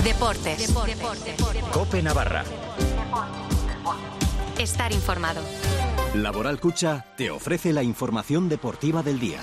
Deportes. COPE Navarra. Estar informado. Laboral Cucha te ofrece la información deportiva del día.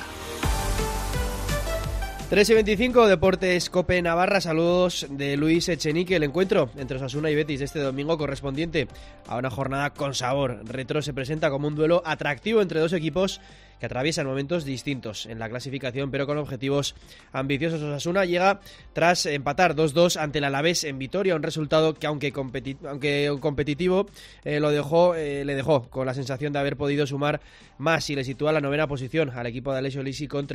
3:25, Deportes COPE Navarra. Saludos de Luis Echenique. El encuentro entre Osasuna y Betis de este domingo, correspondiente a una jornada con sabor retro, se presenta como un duelo atractivo entre dos equipos que atraviesan momentos distintos en la clasificación, pero con objetivos ambiciosos. Osasuna llega tras empatar 2-2 ante el Alavés en Vitoria, un resultado que aunque competitivo le dejó con la sensación de haber podido sumar más y le sitúa en la 9ª posición al equipo de Alessio Lisi con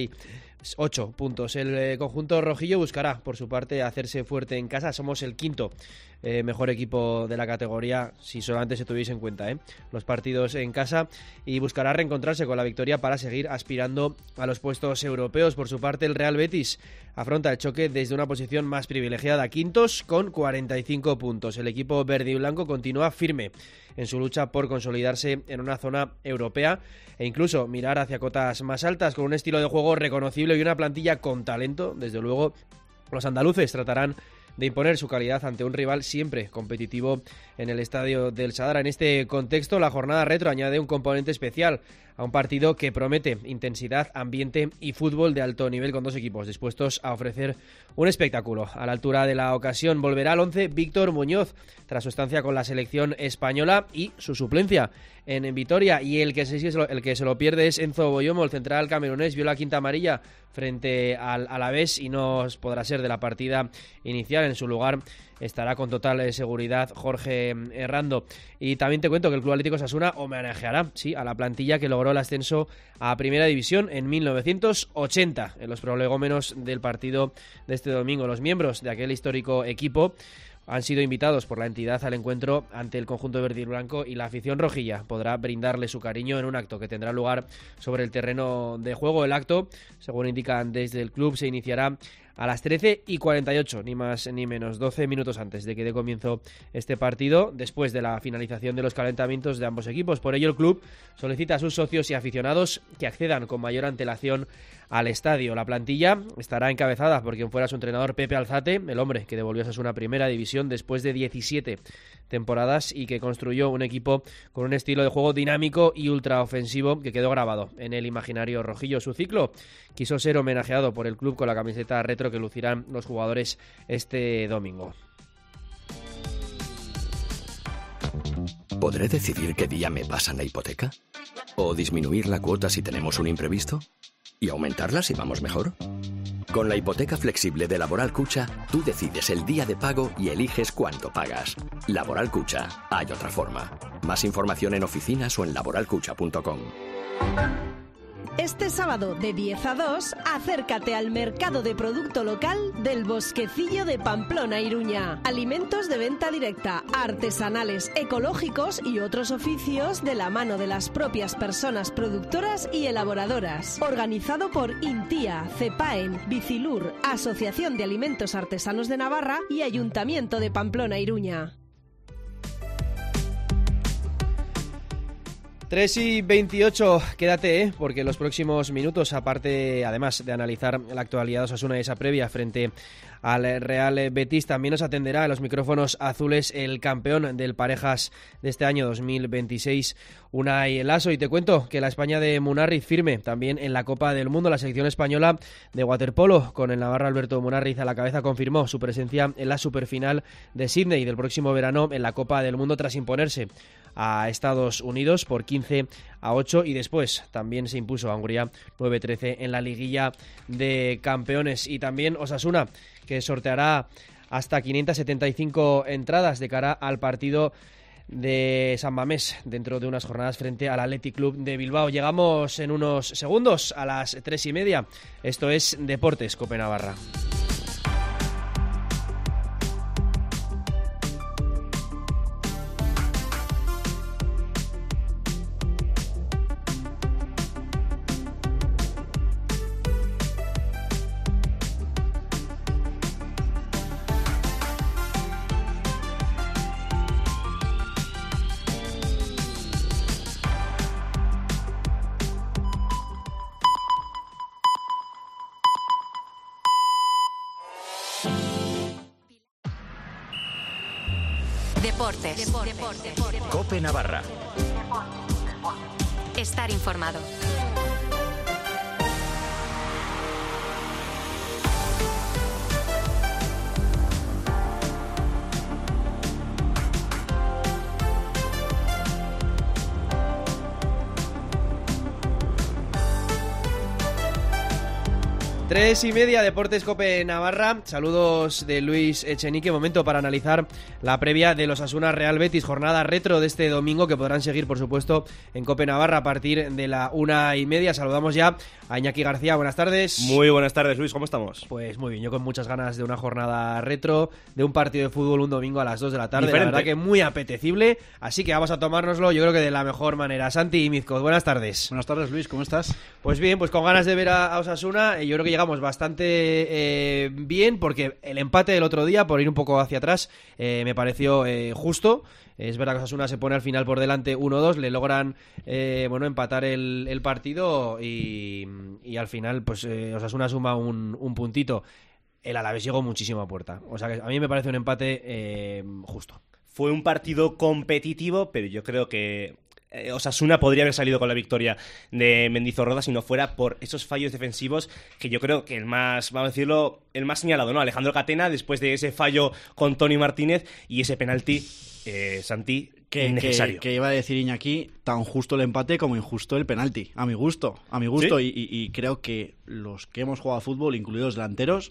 38 puntos. El conjunto rojillo buscará por su parte hacerse fuerte en casa. Somos el quinto mejor equipo de la categoría, si solamente se tuviese en cuenta los partidos en casa, y buscará reencontrarse con la victoria para seguir aspirando a los puestos europeos. Por su parte, el Real Betis afronta el choque desde una posición más privilegiada, quintos con 45 puntos. El equipo verde y blanco continúa firme en su lucha por consolidarse en una zona europea e incluso mirar hacia cotas más altas, con un estilo de juego reconocible y una plantilla con talento. Desde luego, los andaluces tratarán de imponer su calidad ante un rival siempre competitivo en el estadio del Sadar. En este contexto, la jornada retro añade un componente especial a un partido que promete intensidad, ambiente y fútbol de alto nivel, con dos equipos dispuestos a ofrecer un espectáculo. A la altura de la ocasión volverá al 11 Víctor Muñoz, tras su estancia con la selección española y su suplencia en Vitoria, y el que se lo pierde es Enzo Boyomo. El central camerunés vio la quinta amarilla frente al Alavés y no podrá ser de la partida inicial. En su lugar estará con total seguridad Jorge Herrando. Y también te cuento que el Club Atlético Osasuna homenajeará a la plantilla que logró el ascenso a Primera División en 1980. En los prolegómenos del partido de este domingo, los miembros de aquel histórico equipo han sido invitados por la entidad al encuentro ante el conjunto verde y blanco, y la afición rojilla podrá brindarle su cariño en un acto que tendrá lugar sobre el terreno de juego. El acto, según indican desde el club, se iniciará a las 13:48, ni más ni menos, 12 minutos antes de que dé comienzo este partido, después de la finalización de los calentamientos de ambos equipos. Por ello, el club solicita a sus socios y aficionados que accedan con mayor antelación al estadio. La plantilla estará encabezada por quien fuera su entrenador, Pepe Alzate, el hombre que devolvió a Osasuna Primera División después de 17 temporadas y que construyó un equipo con un estilo de juego dinámico y ultraofensivo que quedó grabado en el imaginario rojillo. Su ciclo quiso ser homenajeado por el club con la camiseta retro que lucirán los jugadores este domingo. ¿Podré decidir qué día me pasan la hipoteca? ¿O disminuir la cuota si tenemos un imprevisto? ¿Y aumentarla si vamos mejor? Con la hipoteca flexible de Laboral Cucha, tú decides el día de pago y eliges cuánto pagas. Laboral Cucha, hay otra forma. Más información en oficinas o en laboralcucha.com. Este sábado de 10 a 2, acércate al mercado de producto local del Bosquecillo de Pamplona, Iruña. Alimentos de venta directa, artesanales, ecológicos y otros oficios de la mano de las propias personas productoras y elaboradoras. Organizado por Intia, CEPAEN, Bicilur, Asociación de Alimentos Artesanos de Navarra y Ayuntamiento de Pamplona, Iruña. 3:28, quédate, porque en los próximos minutos, aparte, además de analizar la actualidad de Osasuna y esa previa frente al Real Betis, también nos atenderá a los micrófonos azules el campeón del Parejas de este año 2026, Unai Lasso. Y te cuento que la España de Munarriz firme también en la Copa del Mundo. La selección española de waterpolo, con el navarro Alberto Munarriz a la cabeza, confirmó su presencia en la superfinal de Sydney del próximo verano en la Copa del Mundo, tras imponerse a Estados Unidos por 15-8 y después también se impuso a Hungría 9-13 en la liguilla de campeones. Y también Osasuna, que sorteará hasta 575 entradas de cara al partido de San Mamés dentro de unas jornadas frente al Athletic Club de Bilbao. Llegamos en unos segundos a las 3:30. Esto es Deportes COPE Navarra. Deportes. COPE Navarra. Estar informado. Tres y media, Deportes COPE Navarra. Saludos de Luis Echenique. Momento para analizar la previa de los Osasuna Real Betis, jornada retro de este domingo que podrán seguir, por supuesto, en COPE Navarra a partir de la 1:30. Saludamos ya a Iñaki García. Buenas tardes. Muy buenas tardes, Luis. ¿Cómo estamos? Pues muy bien, yo con muchas ganas de una jornada retro, de un partido de fútbol un domingo a las 2 de la tarde. Diferente. La verdad que muy apetecible, así que vamos a tomárnoslo, yo creo que de la mejor manera. Santi Mizcoz, buenas tardes. Buenas tardes, Luis, ¿cómo estás? Pues bien, pues con ganas de ver a Osasuna. Yo creo que llegamos bastante bien, porque el empate del otro día, por ir un poco hacia atrás, me pareció justo. Es verdad que Osasuna se pone al final por delante 1-2, le logran empatar el partido y al final pues Osasuna suma un puntito. El Alavés llegó muchísimo a puerta, o sea que a mí me parece un empate justo. Fue un partido competitivo, pero yo creo que Osasuna podría haber salido con la victoria de Mendizorroza si no fuera por esos fallos defensivos que yo creo que el más, vamos a decirlo, el más señalado, ¿no? Alejandro Catena, después de ese fallo con Toni Martínez y ese penalti, Santi, innecesario. Que iba a decir Iñaki, tan justo el empate como injusto el penalti, a mi gusto. ¿Sí? Y creo que los que hemos jugado a fútbol, incluidos delanteros,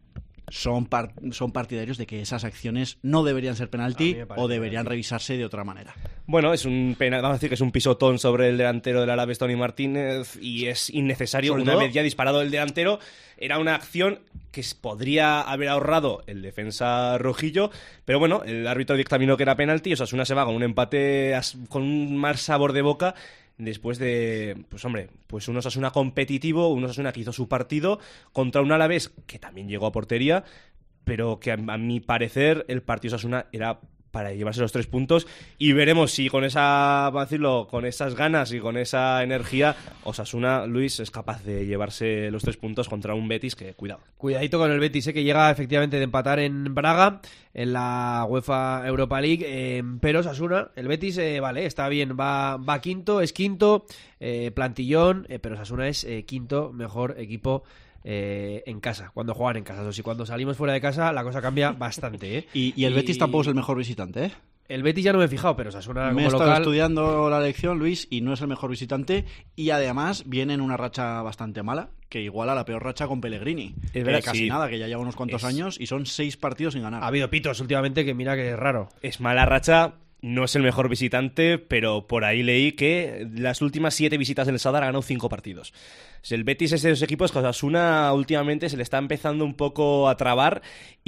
son partidarios de que esas acciones no deberían ser penalti o deberían revisarse de otra manera. Bueno, es un penal, vamos a decir que es un pisotón sobre el delantero del Alavés, Toni Martínez, y es innecesario. Una vez ya disparado el delantero, era una acción que podría haber ahorrado el defensa rojillo, pero bueno, el árbitro dictaminó que era penalti y Osasuna se va con un empate con un mal sabor de boca. Después de, pues un Osasuna competitivo, un Osasuna que hizo su partido contra un Alavés que también llegó a portería, pero que a mi parecer el partido Osasuna era para llevarse los 3 puntos y veremos si con esa, vamos a decirlo, con esas ganas y con esa energía Osasuna, Luis, es capaz de llevarse los 3 puntos contra un Betis que, cuidado. Cuidadito con el Betis, que llega efectivamente de empatar en Braga en la UEFA Europa League, pero Osasuna, el Betis, está bien, va quinto, es quinto, plantillón, pero Osasuna es quinto mejor equipo en casa, cuando juegan en casa. O sea, cuando salimos fuera de casa la cosa cambia bastante, ¿eh? Y el Betis tampoco es el mejor visitante, ¿eh? El Betis ya no me he fijado, pero Osasuna como me he estado local... estudiando la lección, Luis, y no es el mejor visitante, y además viene en una racha bastante mala, que iguala la peor racha con Pellegrini. Es verdad, casi sí. nada, que ya lleva unos cuantos años y son 6 partidos sin ganar. Ha habido pitos últimamente que mira que es raro. Es mala racha. No es el mejor visitante, pero por ahí leí que las últimas 7 visitas del Sadar ha ganado 5 partidos. El Betis es de los equipos que Osasuna últimamente se le está empezando un poco a trabar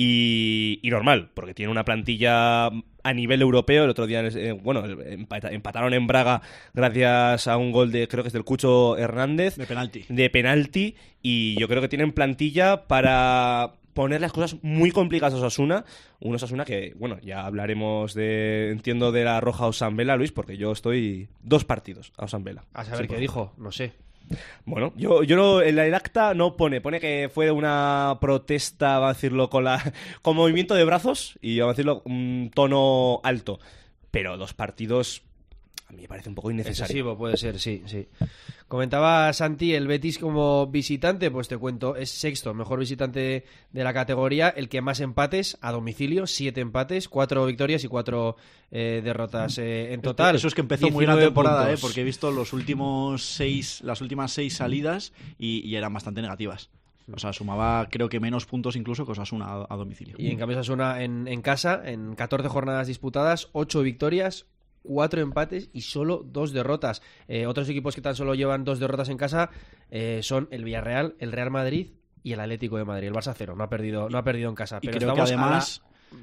y normal, porque tiene una plantilla a nivel europeo. El otro día, empataron en Braga gracias a un gol creo que es del Cucho Hernández. De penalti, y yo creo que tienen plantilla para poner las cosas muy complicadas a Osasuna. Un Osasuna que, ya hablaremos de la roja Osambela, Luis, porque yo estoy 2 partidos a Osambela. A saber qué dijo, no sé. Bueno, yo en el acta no pone que fue una protesta, vamos a decirlo, con movimiento de brazos y, vamos a decirlo, un tono alto. Pero 2 partidos a mí me parece un poco innecesario. Excesivo, puede ser, sí. Comentaba Santi, el Betis como visitante, pues te cuento, es sexto, mejor visitante de la categoría, el que más empates a domicilio, 7 empates, 4 victorias y 4 derrotas en total. Eso es que empezó muy bien la temporada, puntos. porque he visto las últimas 6 salidas y eran bastante negativas. O sea, sumaba creo que menos puntos incluso que Osasuna a domicilio. Y en cambio Osasuna en casa, en 14 jornadas disputadas, 8 victorias, 4 empates y solo 2 derrotas. Otros equipos que tan solo llevan 2 derrotas en casa son el Villarreal, el Real Madrid y el Atlético de Madrid. El Barça 0, no ha perdido en casa. Y pero creo que además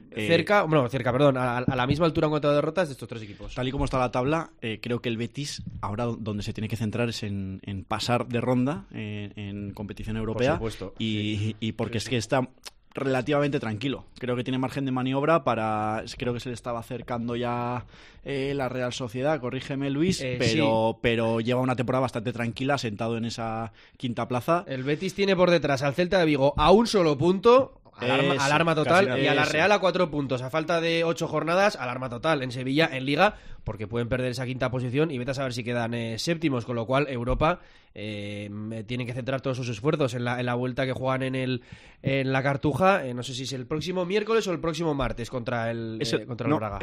a la misma altura en cuanto a derrotas de estos 3 equipos. Tal y como está la tabla, creo que el Betis ahora donde se tiene que centrar es en pasar de ronda en competición europea. Por supuesto. Y porque es que está relativamente tranquilo. Creo que tiene margen de maniobra creo que se le estaba acercando ya la Real Sociedad, corrígeme Luis, pero lleva una temporada bastante tranquila, sentado en esa quinta plaza. El Betis tiene por detrás al Celta de Vigo a un solo punto, Alarma total. Y a la Real a 4 puntos. A falta de 8 jornadas, alarma total. En Sevilla, en Liga, porque pueden perder esa quinta posición y vete a saber si quedan séptimos. Con lo cual, Europa tienen que centrar todos sus esfuerzos en la vuelta que juegan en la Cartuja. No sé si es el próximo miércoles o el próximo martes contra el Braga.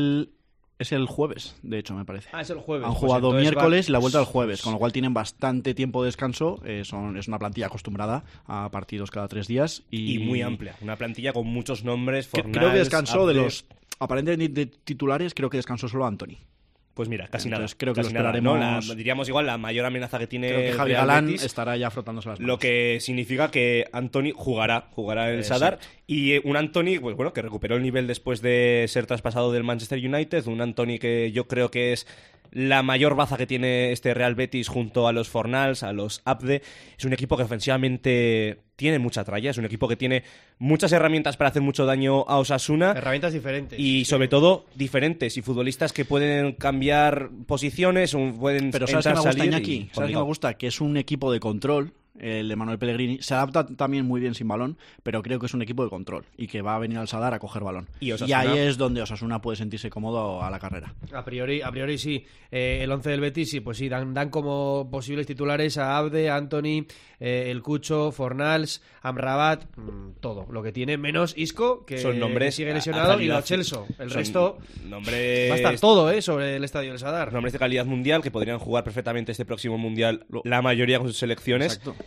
Es el jueves, de hecho, me parece. Es el jueves. Han jugado miércoles y la vuelta el jueves, con lo cual tienen bastante tiempo de descanso. Es una plantilla acostumbrada a partidos cada 3 días. Y muy amplia. Una plantilla con muchos nombres. Fornals, creo que descansó de los aparentemente titulares, creo que descansó solo Antony. Pues mira, casi Entonces, nada. Creo que casi lo esperaremos. nada, ¿no? Diríamos igual la mayor amenaza que tiene. Creo que Javi Real Galán Betis, estará ya frotándose las manos. lo que significa que Antony jugará el Sadar. Y un Antony, pues bueno, que recuperó el nivel después de ser traspasado del Manchester United. Un Antony que yo creo que es la mayor baza que tiene este Real Betis junto a los Fornals, a los Abde. Es un equipo que ofensivamente tiene mucha tralla, es un equipo que tiene muchas herramientas para hacer mucho daño a Osasuna. Herramientas diferentes. Y sobre todo diferentes, y futbolistas que pueden cambiar posiciones, pueden Pero ¿sabes entrar, qué me gusta, salir Iñaki? ¿Sabes qué me gusta? Que es un equipo de control, el de Manuel Pellegrini. Se adapta también muy bien sin balón, pero creo que es un equipo de control y que va a venir al Sadar a coger balón. Y ahí es donde Osasuna puede sentirse cómodo a la carrera. A priori sí. El 11 del Betis, sí, pues sí, dan como posibles titulares a Abde, Antony, el Cucho, Fornals, Amrabat, todo. Lo que tiene, menos Isco, que son nombres sigue lesionado, y Lo Celso. El resto nombres... va a estar todo sobre el estadio del Sadar. Nombres de calidad mundial que podrían jugar perfectamente este próximo mundial, la mayoría con sus selecciones. Exacto.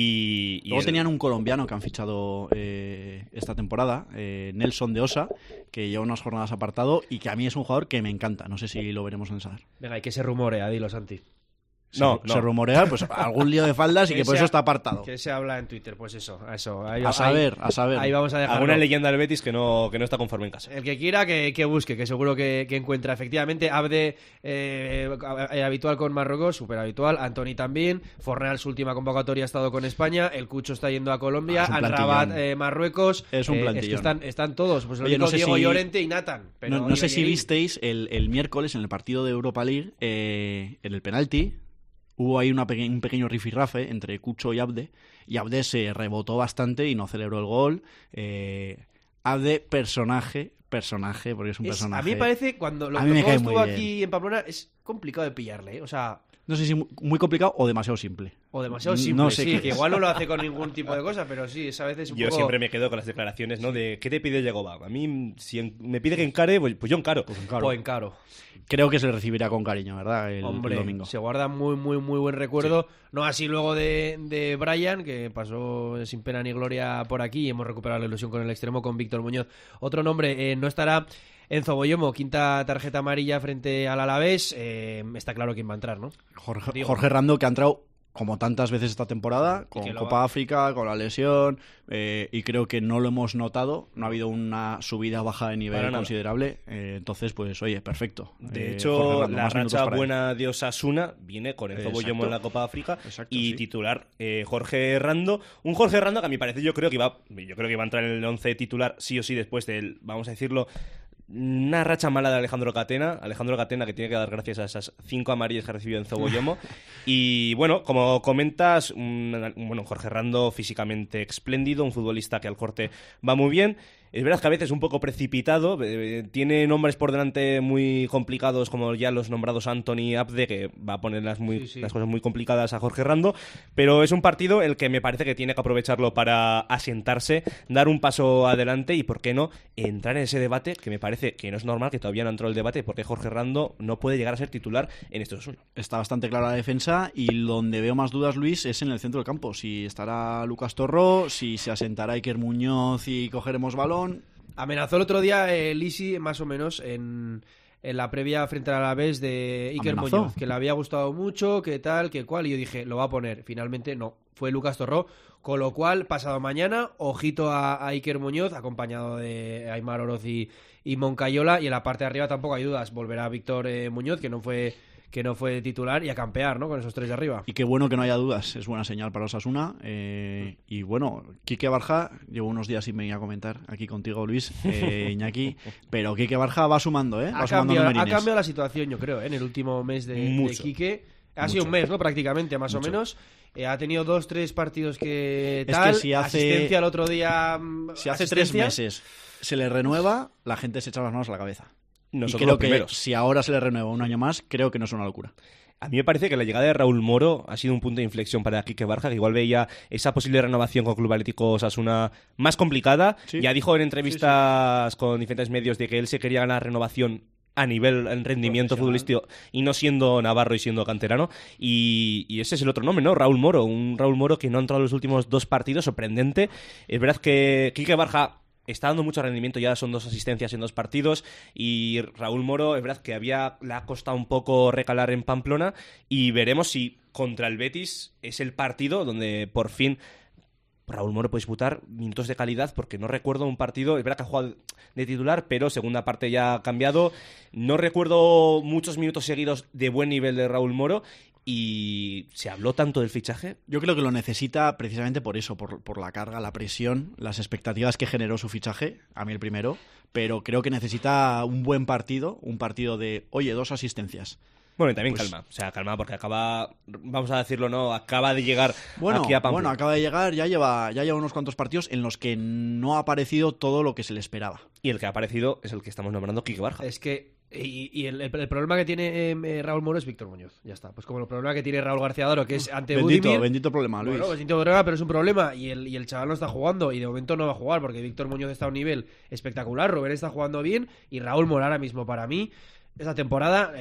Y luego tenían un colombiano que han fichado esta temporada, Nelson de Osa, que lleva unas jornadas apartado y que a mí es un jugador que me encanta. No sé si lo veremos en el Sadar. Venga, hay que se rumorea, dilo, Santi. Se rumorea, pues algún lío de faldas y que por eso está apartado. Que se habla en Twitter, pues eso. A saber. Ahí vamos a dejarlo. Alguna leyenda del Betis que no está conforme en casa. El que quiera que busque, que seguro que encuentra. Efectivamente, Abde habitual con Marruecos, súper habitual. Antony también. Fornal, su última convocatoria, ha estado con España. El Cucho está yendo a Colombia. Rabat, Marruecos. Es un plantillón. Es que están todos. Pues Oye, no sé Diego Llorente y Nathan. No sé si visteis el miércoles en el partido de Europa League, en el penalti. Hubo ahí un pequeño rifirrafe entre Cucho y Abde se rebotó bastante y no celebró el gol. Abde, personaje, porque es un personaje. A mí me parece, cuando estuvo aquí en Pamplona, es complicado de pillarle, o sea... No sé si muy complicado o demasiado simple. O demasiado simple, no sé, sí, que igual no lo hace con ningún tipo de cosa, pero sí, a veces un Yo poco... siempre me quedo con las declaraciones, ¿no? De ¿qué te pide Yagoba? A mí, si me pide que encare, pues yo encaro. Pues encaro. Creo que se le recibirá con cariño, ¿verdad? El domingo. Se guarda muy buen recuerdo. Sí. No así luego de Brian, que pasó sin pena ni gloria por aquí y hemos recuperado la ilusión con el extremo, con Víctor Muñoz. Otro nombre, no estará Enzo Boyomo, quinta tarjeta amarilla frente al Alavés. Está claro quién va a entrar, ¿no? Jorge Rando, que ha entrado como tantas veces esta temporada, con Copa África, con la lesión, y creo que no lo hemos notado, no ha habido una subida baja de nivel considerable, entonces pues oye, perfecto. De hecho, la racha buena de Osasuna viene con Enzo Boyomo en la Copa África y titular Jorge Rando, un Jorge Rando que a mi parecer yo creo que va a entrar en el 11 titular sí o sí después del, vamos a decirlo, una racha mala de Alejandro Catena que tiene que dar gracias a esas 5 amarillas que ha recibido Enzo Boyomo. Y bueno, como comentas, Jorge Rando físicamente espléndido, un futbolista que al corte va muy bien. Es verdad que a veces un poco precipitado, tiene nombres por delante muy complicados como ya los nombrados Antony, Abde, que va a poner las cosas muy complicadas a Jorge Rando, pero es un partido el que me parece que tiene que aprovecharlo para asentarse, dar un paso adelante y, ¿por qué no?, entrar en ese debate, que me parece que no es normal, que todavía no entró el debate, porque Jorge Rando no puede llegar a ser titular en estos Osasuna. Está bastante clara la defensa y donde veo más dudas, Luis, es en el centro del campo. Si estará Lucas Torró, si se asentará Iker Muñoz y cogeremos balón. Amenazó el otro día Lisi, más o menos, en la previa frente al Alavés de Iker Muñoz, que le había gustado mucho, que tal, que cual, y yo dije, lo va a poner. Finalmente no, fue Lucas Torró, con lo cual, pasado mañana, ojito a Iker Muñoz, acompañado de Aimar Oroz y Moncayola, y en la parte de arriba tampoco hay dudas, volverá Víctor Muñoz, que no fue titular, y a campear, ¿no?, con esos 3 de arriba. Y qué bueno que no haya dudas, es buena señal para Osasuna. Y bueno, Quique Barja, llevo unos días sin venir a comentar aquí contigo, Luis, Iñaki, pero Quique Barja va sumando, Ha cambiado la situación, yo creo, en el último mes de Quique. Ha sido un mes, ¿no? Prácticamente, más o menos. Ha tenido 2-3 partidos que tal. Es que si hace... asistencia el otro día. Si hace 3 meses se le renueva, la gente se echa las manos a la cabeza. Nosotros y creo los primeros. que si ahora se le renueva un año más, creo que no es una locura. A mí me parece que la llegada de Raúl Moro ha sido un punto de inflexión para Quique Barja, que igual veía esa posible renovación con Club Atlético Osasuna más complicada. Sí. Ya dijo en entrevistas con diferentes medios de que él se quería ganar renovación a nivel en rendimiento futbolístico y no siendo navarro y siendo canterano, y ese es el otro nombre, ¿no? Raúl Moro, un Raúl Moro que no ha entrado en los últimos 2 partidos, sorprendente. Es verdad que Quique Barja está dando mucho rendimiento, ya son 2 asistencias en 2 partidos, y Raúl Moro es verdad que le ha costado un poco recalar en Pamplona, y veremos si contra el Betis es el partido donde por fin Raúl Moro puede disputar minutos de calidad, porque no recuerdo un partido, es verdad que ha jugado de titular, pero segunda parte ya ha cambiado. No recuerdo muchos minutos seguidos de buen nivel de Raúl Moro, y se habló tanto del fichaje. Yo creo que lo necesita precisamente por eso, por la carga, la presión, las expectativas que generó su fichaje, a mí el primero, pero creo que necesita un buen partido, un partido de, oye, 2 asistencias. Bueno, y también calma, o sea, calma, porque vamos a decirlo, ¿no? Acaba de llegar aquí a Pamplona. Bueno, acaba de llegar, ya lleva unos cuantos partidos en los que no ha aparecido todo lo que se le esperaba. Y el que ha aparecido es el que estamos nombrando, Quique Barja. Es que el problema que tiene Raúl Moro es Víctor Muñoz, ya está. Pues como el problema que tiene Raúl García Doro, que es ante Budimir. Bendito problema, Luis. Bueno, bendito problema, pero es un problema, y el chaval no está jugando, y de momento no va a jugar, porque Víctor Muñoz está a un nivel espectacular, Rubén está jugando bien, y Raúl Moro ahora mismo, para mí, esta temporada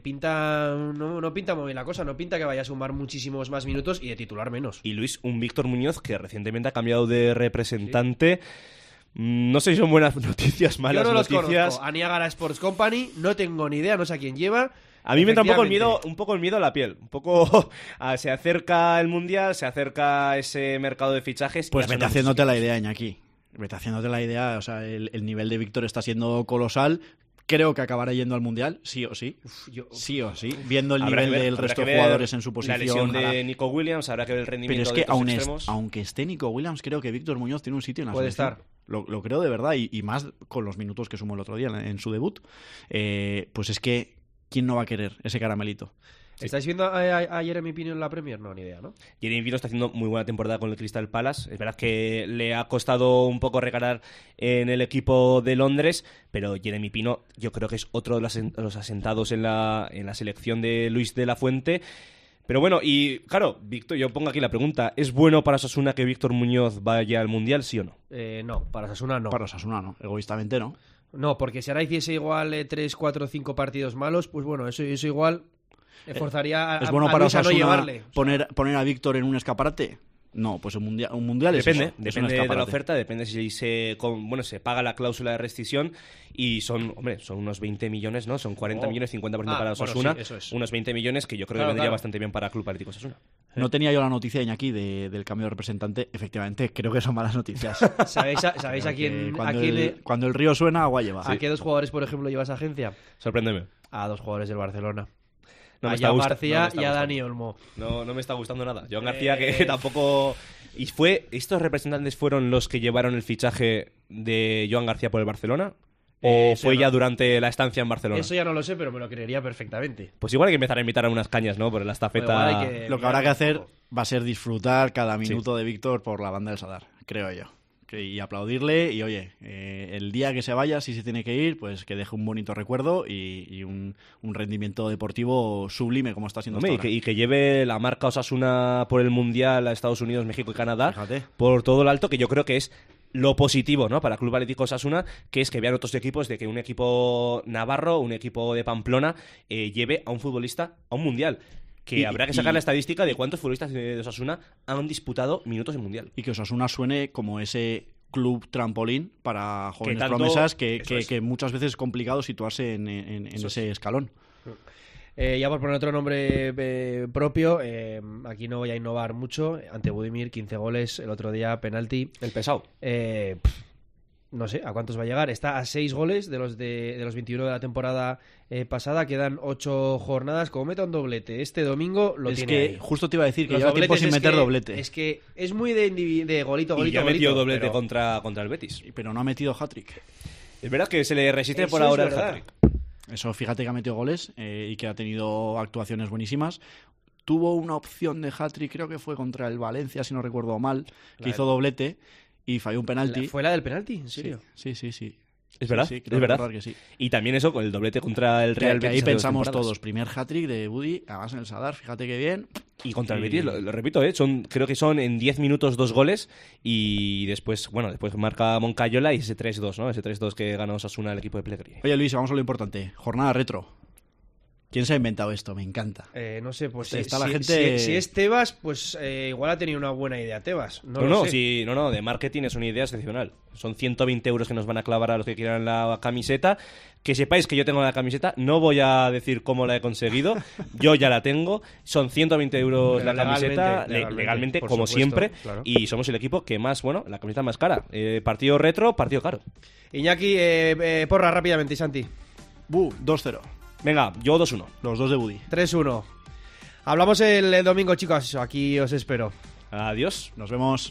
no pinta muy bien la cosa, no pinta que vaya a sumar muchísimos más minutos y de titular menos. Y Luis, un Víctor Muñoz que recientemente ha cambiado de representante. ¿Sí? No sé si son buenas noticias, malas noticias. Yo no los conozco. A Niagara Sports Company, no tengo ni idea, no sé a quién lleva. A mí me entra un poco el miedo a la piel. Un poco se acerca el Mundial, se acerca ese mercado de fichajes. Pues vete haciéndote la idea, Iñaki. Vete haciéndote la idea, o sea, el nivel de Víctor está siendo colosal. Creo que acabará yendo al Mundial, sí o sí. Sí o sí. Viendo el nivel del resto de jugadores en su posición. La lesión de Nico Williams, habrá que ver el rendimiento de estos extremos. Aunque esté Nico Williams, creo que Víctor Muñoz tiene un sitio en la selección. Puede estar. Lo creo de verdad, y más con los minutos que sumó el otro día en su debut. Pues es que, ¿quién no va a querer ese caramelito? Sí. ¿Estáis viendo a Jeremy Pino en la Premier? No, ni idea, ¿no? Jeremy Pino está haciendo muy buena temporada con el Crystal Palace. Es verdad que le ha costado un poco recalar en el equipo de Londres, pero Jeremy Pino yo creo que es otro de los asentados en la selección de Luis de la Fuente. Pero bueno, y claro, Víctor, yo pongo aquí la pregunta. ¿Es bueno para Osasuna que Víctor Muñoz vaya al Mundial, sí o no? No, para Osasuna no. Para Osasuna no, egoístamente no. No, porque si ahora hiciese igual 3, 4, 5 partidos malos, pues bueno, eso igual... forzaría a, ¿Es bueno para Osasuna no llevarle? Poner a Víctor en un escaparate? No, pues un mundial es depende de la oferta, depende si se paga la cláusula de rescisión, y son unos 20 millones, ¿no? Son 40 millones, 50% para Osasuna, bueno, sí, eso es. Unos 20 millones que yo creo que vendría bastante bien para Club Atlético Osasuna. No tenía yo la noticia, Iñaki, del cambio de representante. Efectivamente, creo que son malas noticias. ¿Sabéis a quién? Cuando el río suena, agua lleva. ¿A qué 2 jugadores, por ejemplo, llevas agencia? Sorpréndeme. A 2 jugadores del Barcelona. No me a Joan García y a Dani Olmo. No me está gustando nada. Joan García, que tampoco... ¿Y estos representantes fueron los que llevaron el fichaje de Joan García por el Barcelona? ¿O fue ya durante la estancia en Barcelona? Eso ya no lo sé, pero me lo creería perfectamente. Pues igual hay que empezar a invitar a unas cañas, ¿no? Por la estafeta... Lo que habrá que hacer va a ser disfrutar cada minuto de Víctor por la banda del Sadar, creo yo. Y aplaudirle, y oye, el día que se vaya, si se tiene que ir, pues que deje un bonito recuerdo y un rendimiento deportivo sublime como está haciendo hasta ahora. Y que lleve la marca Osasuna por el Mundial a Estados Unidos, México y Canadá. Fíjate. Por todo lo alto, que yo creo que es lo positivo, ¿no? Para Club Atlético Osasuna, que es que vean otros equipos de que un equipo navarro, un equipo de Pamplona, lleve a un futbolista a un Mundial. Que habrá que sacar la estadística de cuántos futbolistas de Osasuna han disputado minutos en Mundial. Y que Osasuna suene como ese club trampolín para jóvenes promesas que muchas veces es complicado situarse en ese escalón. Ya por poner otro nombre propio, aquí no voy a innovar mucho. Ante Budimir, 15 goles, el otro día penalti. El pesado. No sé a cuántos va a llegar. Está a 6 goles de los 21 de la temporada pasada. Quedan 8 jornadas. Como meta un doblete este domingo, lo tiene ahí. Justo te iba a decir que lleva tiempo sin meter doblete. Es que es muy de golito. Y ya metió doblete contra el Betis. Pero no ha metido hat-trick. Es verdad que se le resiste por ahora el hat-trick. Eso, fíjate que ha metido goles y que ha tenido actuaciones buenísimas. tuvo una opción de hat-trick, creo que fue contra el Valencia, si no recuerdo mal, que hizo doblete y falló un penalti. ¿Fue la del penalti? ¿En serio? Sí. Es verdad, sí, es verdad. Que sí. Y también eso con el doblete contra el Real Betis. Que ahí pensamos todos, primer hat-trick de Budi, además en el Sadar, fíjate qué bien. Y contra el Betis, lo repito, creo que son en 10 minutos 2 goles y después marca Moncayola y ese 3-2, ¿no? Ese 3-2 que ganó Osasuna el equipo de Pellegrini. Oye, Luis, vamos a lo importante. Jornada retro. ¿Quién se ha inventado esto? Me encanta. No sé, pues está la gente... si es Tebas, pues igual ha tenido una buena idea Tebas. No, de marketing es una idea excepcional. Son 120 euros que nos van a clavar a los que quieran la camiseta. Que sepáis que yo tengo la camiseta, no voy a decir cómo la he conseguido, yo ya la tengo. Son 120 euros la camiseta, legalmente como supuesto, siempre, claro. Y somos el equipo que más, la camiseta más cara. Partido retro, partido caro. Iñaki, porra rápidamente, Santi. 2-0. Venga, yo 2-1. Los dos de Budi. 3-1. Hablamos el domingo, chicos. Aquí os espero. Adiós. Nos vemos.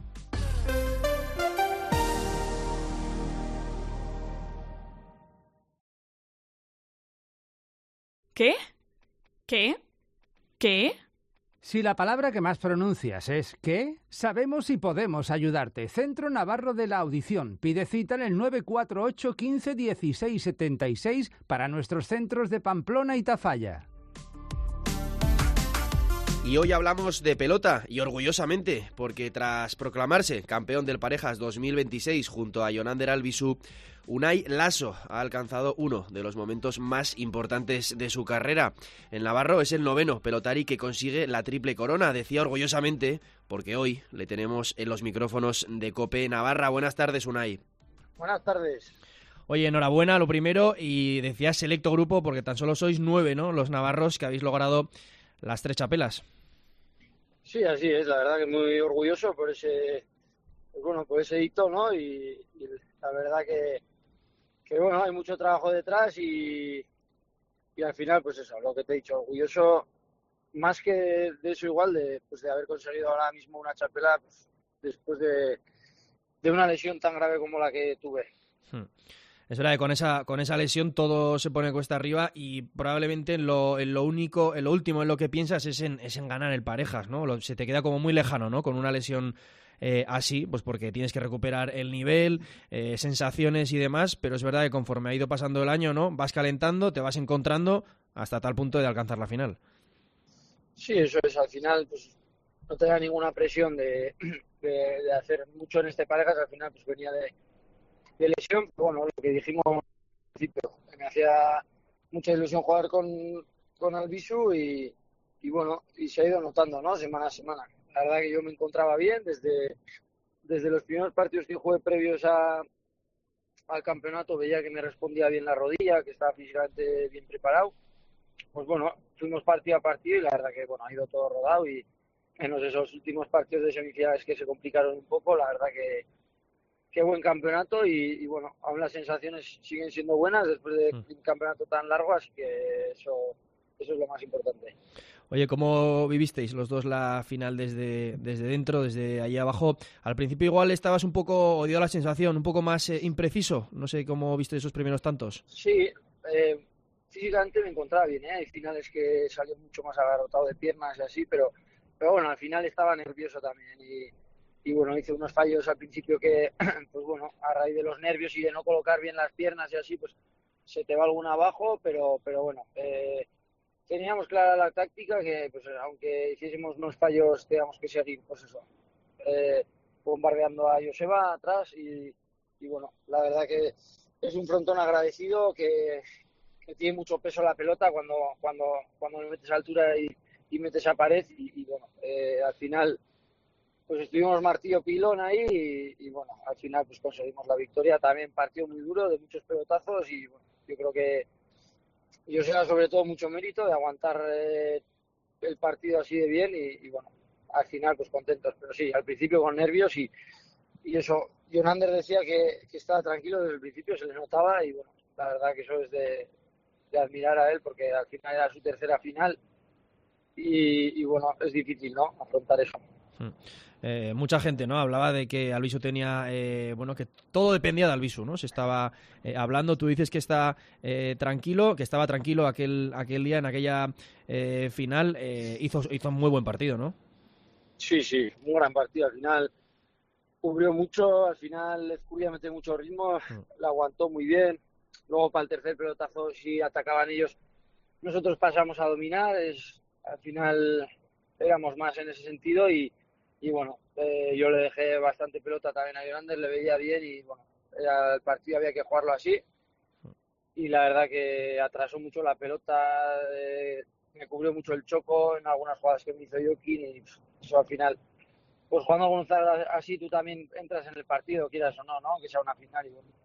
¿Qué? ¿Qué? ¿Qué? Si la palabra que más pronuncias es ¿qué?, sabemos y podemos ayudarte. Centro Navarro de la Audición. Pide cita en el 948 15 16 76 para nuestros centros de Pamplona y Tafalla. Y hoy hablamos de pelota, y orgullosamente, porque tras proclamarse campeón del Parejas 2026 junto a Jonander Albisu, Unai Laso ha alcanzado uno de los momentos más importantes de su carrera. El navarro es el 9º pelotari que consigue la triple corona, decía orgullosamente, porque hoy le tenemos en los micrófonos de COPE Navarra. Buenas tardes, Unai. Buenas tardes. Oye, enhorabuena, lo primero, y decías selecto grupo porque tan solo sois 9, ¿no?, los navarros que habéis logrado las 3 chapelas. Sí, así es, la verdad que muy orgulloso por ese hito, ¿no? Y la verdad que hay mucho trabajo detrás y al final, pues eso, lo que te he dicho, orgulloso más que de eso igual, de haber conseguido ahora mismo una chapela, pues, después de una lesión tan grave como la que tuve. Es verdad que con esa lesión todo se pone cuesta arriba y probablemente en lo último en lo que piensas es en ganar el Parejas, ¿no? Se te queda como muy lejano, ¿no? Con una lesión así, pues porque tienes que recuperar el nivel, sensaciones y demás, pero es verdad que conforme ha ido pasando el año, ¿no?, vas calentando, te vas encontrando hasta tal punto de alcanzar la final. Sí, eso es, al final pues no te da ninguna presión de hacer mucho en este Parejas, al final pues venía de lesión, pero bueno, lo que dijimos al principio, me hacía mucha ilusión jugar con Albisu y bueno, y se ha ido notando, ¿no?, semana a semana. La verdad que yo me encontraba bien desde los primeros partidos que jugué previos al campeonato, veía que me respondía bien la rodilla, que estaba físicamente bien preparado. Pues bueno, fuimos partido a partido y la verdad que ha ido todo rodado y menos esos últimos partidos de semifinales que se complicaron un poco, la verdad que qué buen campeonato y bueno, aún las sensaciones siguen siendo buenas después de un campeonato tan largo, así que eso es lo más importante. Oye, ¿cómo vivisteis los dos la final desde dentro, desde ahí abajo? Al principio igual estabas un poco, dio la sensación, un poco más impreciso. No sé cómo viste esos primeros tantos. Sí, físicamente me encontraba bien, ¿eh? Hay finales que salió mucho más agarrotado de piernas y así, pero bueno, al final estaba nervioso también y bueno, hice unos fallos al principio que, pues bueno, a raíz de los nervios y de no colocar bien las piernas y así, pues se te va alguna abajo, pero bueno, teníamos clara la táctica que, pues aunque hiciésemos unos fallos, teníamos que seguir, pues eso, bombardeando a Joseba atrás y bueno, la verdad que es un frontón agradecido que tiene mucho peso la pelota cuando le metes a altura y metes a pared y bueno, al final pues estuvimos martillo pilón ahí y bueno, al final pues conseguimos la victoria. También partido muy duro, de muchos pelotazos y bueno, yo creo que Joseba sobre todo mucho mérito de aguantar el partido así de bien y bueno, al final pues contentos, pero sí, al principio con nervios y eso, Jonander decía que estaba tranquilo desde el principio, se le notaba y bueno, la verdad que eso es de admirar a él porque al final era su tercera final y bueno, es difícil, ¿no?, afrontar eso. Mucha gente, ¿no? Hablaba de que Albisu tenía, bueno, que todo dependía de Albisu, ¿no? Se estaba hablando, tú dices que está tranquilo, que estaba tranquilo aquel día en aquella final, hizo un muy buen partido, ¿no? Sí, un gran partido. Al final cubrió mucho, al final Ezcurdia mete mucho ritmo, la aguantó muy bien. Luego para el tercer pelotazo, si atacaban ellos, nosotros pasamos a dominar. Al final éramos más en ese sentido y bueno, yo le dejé bastante pelota también a Grandes, le veía bien y bueno, el partido había que jugarlo así. Y la verdad que atrasó mucho la pelota, me cubrió mucho el Choco en algunas jugadas que me hizo Joaquín y eso al final, pues jugando a Gonzalo así tú también entras en el partido, quieras o no, ¿no? Que sea una final. Y bueno,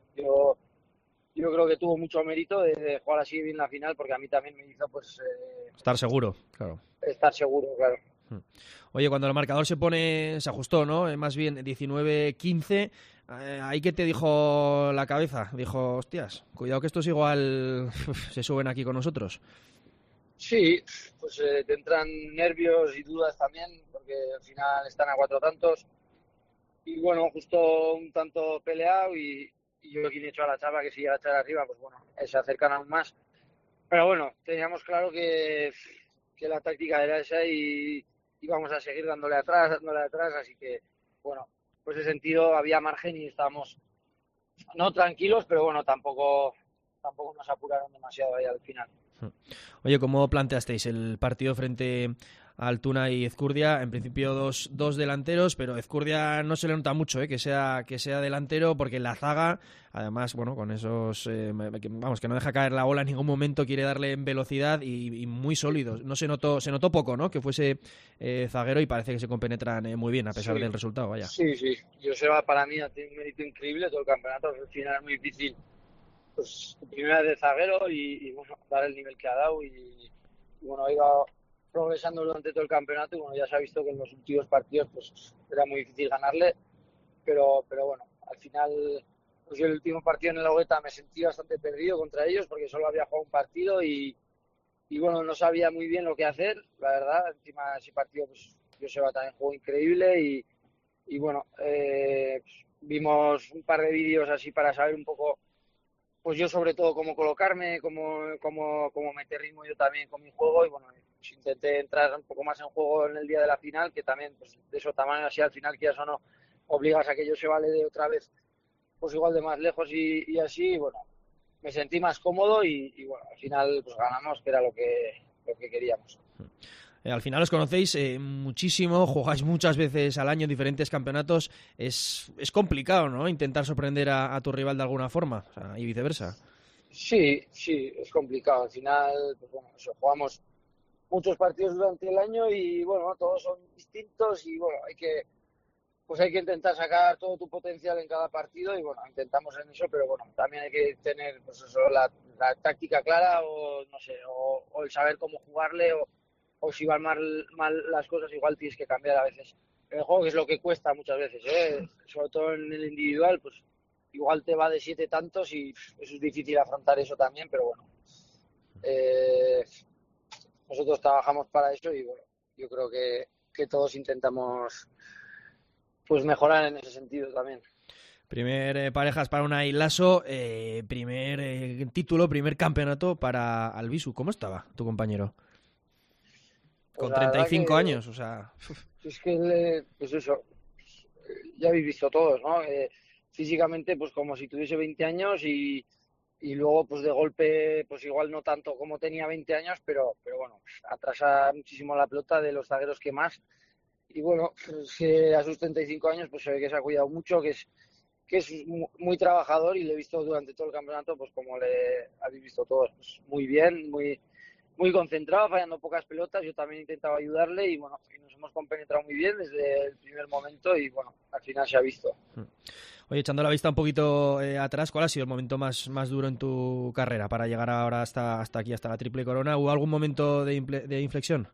yo creo que tuvo mucho mérito de jugar así bien la final porque a mí también me hizo pues... estar seguro, claro. Estar seguro, claro. Oye, cuando el marcador se ajustó, ¿no? Más bien 19-15, ¿ahí qué te dijo la cabeza? Dijo, hostias, cuidado que estos igual se suben aquí con nosotros. Sí, pues te entran nervios y dudas también, porque al final están a 4 tantos. Y bueno, justo un tanto peleado y yo aquí he hecho a la chava que si llega a echar arriba, pues bueno, se acercan aún más. Pero bueno, teníamos claro que la táctica era esa y íbamos a seguir dándole atrás, así que bueno, pues en ese sentido había margen y estábamos no tranquilos, pero bueno, tampoco nos apuraron demasiado ahí al final. Oye, ¿cómo planteasteis el partido frente a Altuna y Ezcurdia? En principio dos delanteros, pero Ezcurdia no se le nota mucho que sea delantero, porque la zaga, además, bueno, con esos, vamos, que no deja caer la bola en ningún momento, quiere darle en velocidad y muy sólido. No se notó poco, ¿no? Que fuese zaguero y parece que se compenetran muy bien a pesar del resultado, vaya. Sí. Joseba para mí tiene un mérito increíble todo el campeonato, al final es muy difícil. Pues primera vez de zaguero y bueno, dar el nivel que ha dado y bueno, ha ido progresando durante todo el campeonato y bueno, ya se ha visto que en los últimos partidos pues era muy difícil ganarle, pero bueno, al final pues yo el último partido en el Ogueta me sentí bastante perdido contra ellos porque solo había jugado un partido y bueno, no sabía muy bien lo que hacer, la verdad. Encima ese partido pues Joseba también jugó increíble y bueno, vimos un par de vídeos así para saber un poco, pues yo sobre todo cómo colocarme, cómo meter ritmo yo también con mi juego y bueno, pues intenté entrar un poco más en juego en el día de la final, que también pues de eso tamaño así al final, quieras o no, obligas a que yo se vale de otra vez pues igual de más lejos y así, y bueno, me sentí más cómodo y bueno, al final pues ganamos, que era lo que queríamos. Al final os conocéis muchísimo, jugáis muchas veces al año en diferentes campeonatos. Es complicado, ¿no? Intentar sorprender a tu rival de alguna forma, o sea, y viceversa. Sí, es complicado. Al final, pues bueno, jugamos muchos partidos durante el año y bueno, todos son distintos y bueno, hay que intentar sacar todo tu potencial en cada partido y bueno, intentamos en eso, pero bueno, también hay que tener pues eso, la táctica clara o no sé, o el saber cómo jugarle o si van mal las cosas, igual tienes que cambiar a veces en el juego, que es lo que cuesta muchas veces, sobre todo en el individual, pues igual te va de 7 tantos y eso es difícil afrontar eso también, pero bueno, nosotros trabajamos para eso y bueno, yo creo que todos intentamos pues mejorar en ese sentido también. Primer parejas para Unai Laso, primer título, primer campeonato para Albisu. ¿Cómo estaba tu compañero? Con 35 años, o sea... Es que, pues eso, ya habéis visto todos, ¿no? Físicamente, pues como si tuviese 20 años y luego, pues de golpe, pues igual no tanto como tenía 20 años, pero bueno, atrasa muchísimo la pelota de los zagueros que más. Y bueno, pues que a sus 35 años, pues se ve que se ha cuidado mucho, que es muy trabajador y le he visto durante todo el campeonato, pues como le habéis visto todos, pues muy bien, muy concentrado, fallando pocas pelotas. Yo también intentaba ayudarle y bueno, y nos hemos compenetrado muy bien desde el primer momento y bueno, al final se ha visto. Oye, echando la vista un poquito atrás, ¿cuál ha sido el momento más duro en tu carrera para llegar ahora hasta aquí, hasta la Triple Corona? ¿Hubo algún momento de inflexión?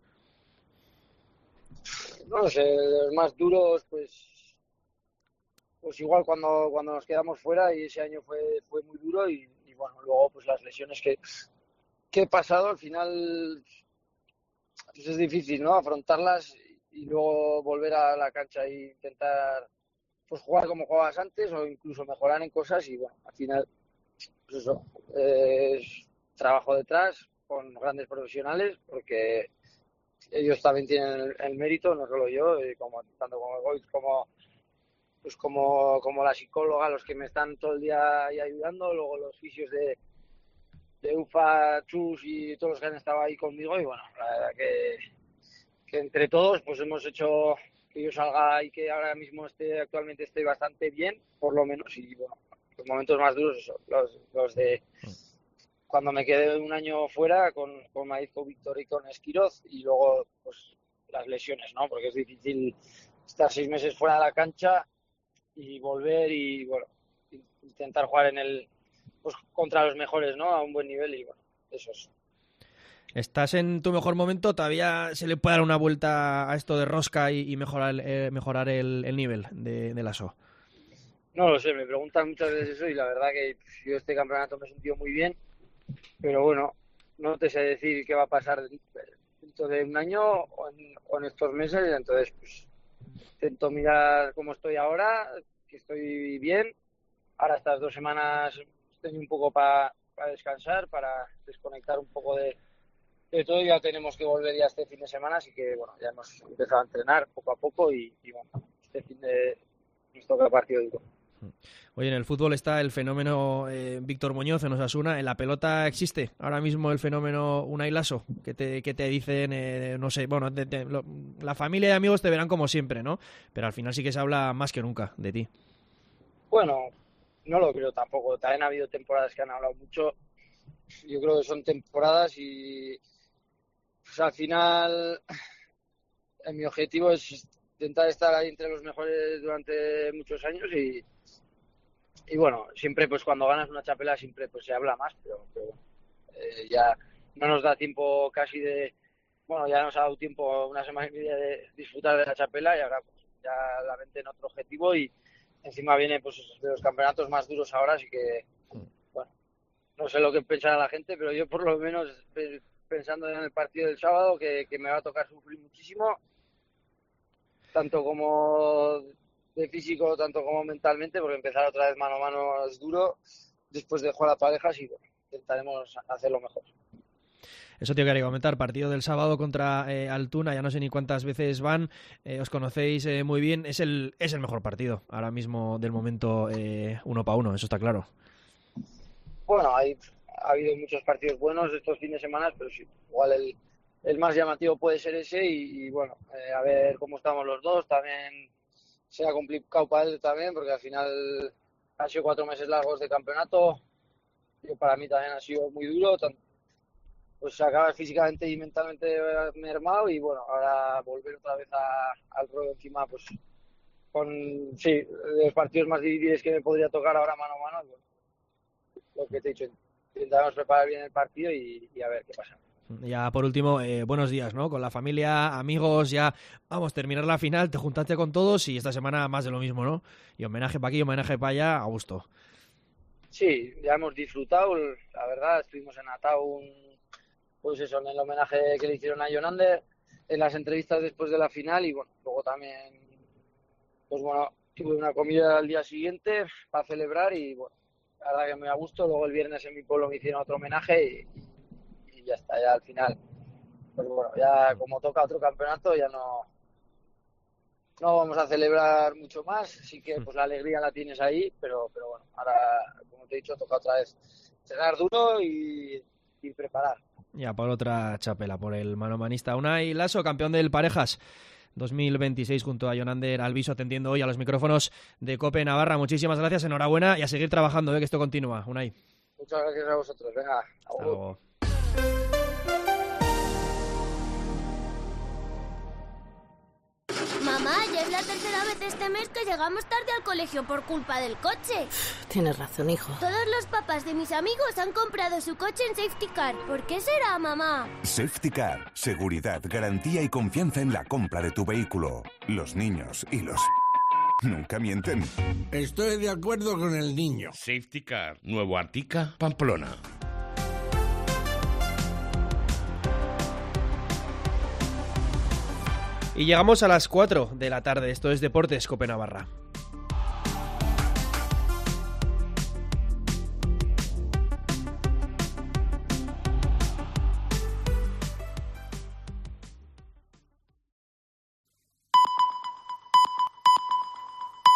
No sé, los más duros, pues igual cuando nos quedamos fuera y ese año fue muy duro y bueno, luego pues las lesiones que he pasado al final pues es difícil, ¿no? Afrontarlas y luego volver a la cancha e intentar pues jugar como jugabas antes o incluso mejorar en cosas y bueno, al final pues eso, es trabajo detrás con grandes profesionales porque ellos también tienen el mérito, no solo yo, tanto como el Goiz como la psicóloga, los que me están todo el día ahí ayudando, luego los fisios de UFA, Chus y todos los que han estado ahí conmigo y bueno, la verdad que entre todos pues hemos hecho que yo salga y que ahora mismo actualmente esté bastante bien, por lo menos, y bueno, los momentos más duros eso, los de cuando me quedé un año fuera con Maizco, Víctor y con Esquiroz y luego pues las lesiones, ¿no? Porque es difícil estar 6 meses fuera de la cancha y volver y bueno, intentar jugar pues contra los mejores, ¿no? A un buen nivel y bueno, eso es. ¿Estás en tu mejor momento? ¿Todavía se le puede dar una vuelta a esto de rosca y mejorar el nivel de la SO? No lo sé, me preguntan muchas veces eso y la verdad que yo este campeonato me he sentido muy bien, pero bueno, no te sé decir qué va a pasar dentro de un año o en estos meses, entonces pues intento mirar cómo estoy ahora, que estoy bien. Ahora estas 2 semanas estoy un poco para descansar, para desconectar un poco de todo. Ya tenemos que volver ya este fin de semana, así que bueno, ya hemos empezado a entrenar poco a poco y bueno, este fin de nos toca partido duro. Oye, en el fútbol está el fenómeno Víctor Muñoz en Osasuna. ¿En la pelota existe ahora mismo el fenómeno Unai Laso? ¿Qué te dicen? No sé, bueno, la familia y amigos te verán como siempre, ¿no? Pero al final sí que se habla más que nunca de ti. Bueno, no lo creo tampoco. También ha habido temporadas que han hablado mucho. Yo creo que son temporadas y pues, al final mi objetivo es intentar estar ahí entre los mejores durante muchos años y bueno, siempre pues cuando ganas una chapela siempre pues se habla más, pero ya no nos da tiempo casi ya nos ha dado tiempo 1 semana y media de disfrutar de la chapela y ahora pues ya la mente en otro objetivo y encima viene pues de los campeonatos más duros ahora, así que bueno, no sé lo que pensará la gente, pero yo por lo menos pensando en el partido del sábado que me va a tocar sufrir muchísimo, tanto como de físico, tanto como mentalmente, porque empezar otra vez mano a mano es duro después de jugar a parejas y bueno, intentaremos hacerlo mejor. Eso te quería comentar, partido del sábado contra Altuna, ya no sé ni cuántas veces van, os conocéis muy bien, es el mejor partido ahora mismo del momento 1 para 1, eso está claro. Bueno, ha habido muchos partidos buenos estos fines de semana, pero sí, igual el más llamativo puede ser ese y bueno, a ver cómo estamos los dos, también se ha complicado para él también, porque al final han sido 4 meses largos de campeonato, y para mí también ha sido muy duro, pues se acaba físicamente y mentalmente mermado y bueno, ahora volver otra vez al ruedo encima, pues con de los partidos más difíciles que me podría tocar ahora mano a mano, bueno, lo que te he dicho, intentaremos preparar bien el partido y a ver qué pasa. Ya por último, buenos días, ¿no? Con la familia, amigos, ya vamos a terminar la final, te juntaste con todos y esta semana más de lo mismo, ¿no? Y homenaje para aquí, homenaje para allá, a gusto. Sí, ya hemos disfrutado, la verdad, estuvimos en Atau, pues eso, en el homenaje que le hicieron a Jonander, en las entrevistas después de la final y bueno, luego también, pues bueno, tuve una comida al día siguiente para celebrar y bueno, la verdad que me da gusto, luego el viernes en mi pueblo me hicieron otro homenaje y ya está, ya al final, pues bueno, ya como toca otro campeonato ya no vamos a celebrar mucho más, sí que pues la alegría la tienes ahí, pero bueno, ahora como te he dicho toca otra vez cenar duro y preparar. Ya por otra chapela, por el manomanista Unai Laso, campeón del Parejas 2026 junto a Jonander Alviso, atendiendo hoy a los micrófonos de COPE Navarra. Muchísimas gracias, enhorabuena y a seguir trabajando, que esto continúa, Unai. Muchas gracias a vosotros, venga, hasta luego. Mamá, ya es la 3ª vez este mes que llegamos tarde al colegio por culpa del coche. Tienes razón, hijo. Todos los papás de mis amigos han comprado su coche en Safety Car. ¿Por qué será, mamá? Safety Car. Seguridad, garantía y confianza en la compra de tu vehículo. Los niños y los... nunca mienten. Estoy de acuerdo con el niño. Safety Car. Nuevo Artica, Pamplona. Y llegamos a las 4 de la tarde. Esto es Deportes Cope Navarra.